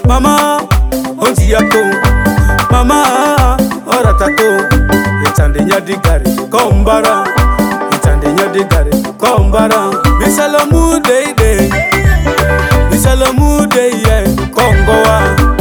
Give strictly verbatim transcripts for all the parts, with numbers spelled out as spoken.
Mama, onji yako. Mama, oratako. Itande nyadigari, kombara. Itande nyadigari, kombara. Bisalamu day day. Bisalamu day yeah. Kongoa.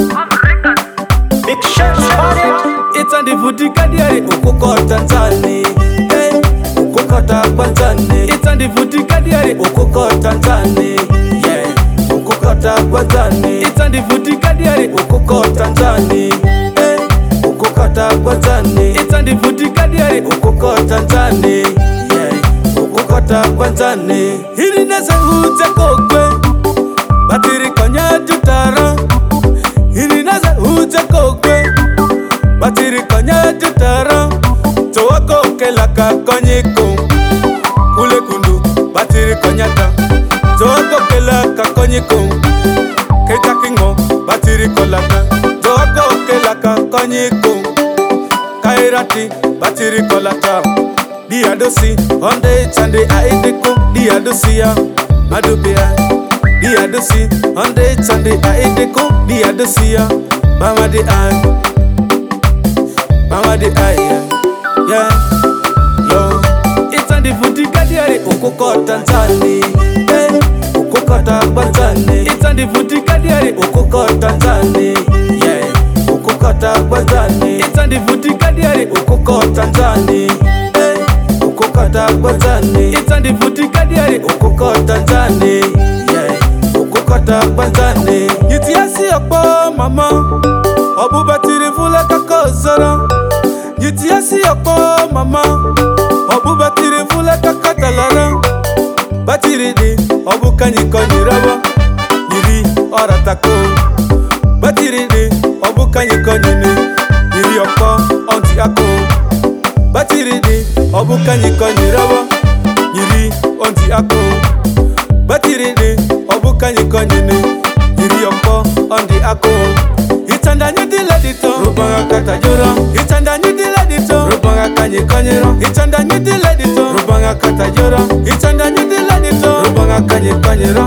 Big shots on it. Itande vutika diari, ukoko Tanzania. Hey, ukoko Tanzania. Itande vutika diari, ukoko Tanzania. Yeah, ukoko Tanzania. Itande vutika diari, ukoko Tanzania. Hey, ukoko Tanzania. Itande vutika diari, ukoko Tanzania. Yeah, ukoko Tanzania. Hili nasa uta kokwe, batiri konya tutara. Hili nasa uta kokwe, batiri konya tutara. Towako kelaka konyiko kule kundu batiri konyata. Towako kelaka konyiko keta kingo batiri kolaka. Towako kelaka konyiko kairati batiri kolata. Dia dosi onde chande aideko. Dia dosi ya madubia. Dia dosi onde chande aideko. Dia dosi ya mama de ai. Mama de ai yeah, yo. Itande vutika diari ukoko Tanzania. Hey, ukoko Tanzania. Itande vutika diari ukoko Tanzania. Yeah, ukoko Tanzania. Itande vutika diari ukoko Tanzania. Hey, ukoko Tanzania. Itande vutika diari ukoko Tanzania. Yeah, ukoko Tanzania. Yitiasi okpo mama. Obu batiri vula kakozara. Yitiasi okpo mama. Obu batiri vula kakatalara. Batiri di obu kanyi konyirawa. Yiri oratako. Batiri di obu kanyi konyini. Yiri okpo onti ako. Batiri di obu kanyi konyirawa. Yiri onti ako. Batiri di obu kanyi konyini. Yiri okpo onti ako. Itanda nyidi ledito Rubanga kata jura. Itanda nyidi ledito Rubanga kanyi konyero. Itanda nyidi ledito Rubanga kata jura. Itanda nyidi ledito Rubanga kanyi konyero.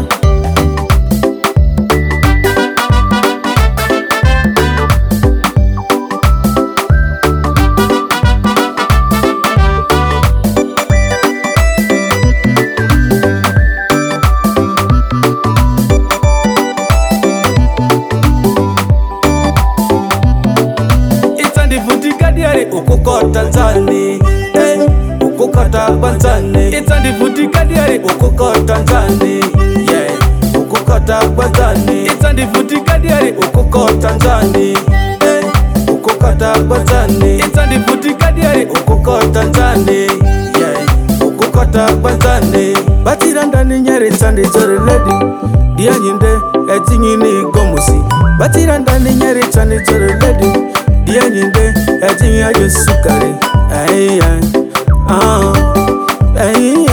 Ukoko Tanzania. Hey, ukoko Tanzania. Itande vutika diari ukoko Tanzania. Yeah, ukoko Tanzania. Itande vutika diari ukoko Tanzania. Hey, ukoko Tanzania. Itande vutika diari ukoko Tanzania. Yeah, ukoko Tanzania. Batiranda ni nyere chande chore lady. Dia nyinde etingi ni gomusi. Batiranda ni nyere chande chore lady. Dia nyinde etingi ajo sukari. Ay ay ah ay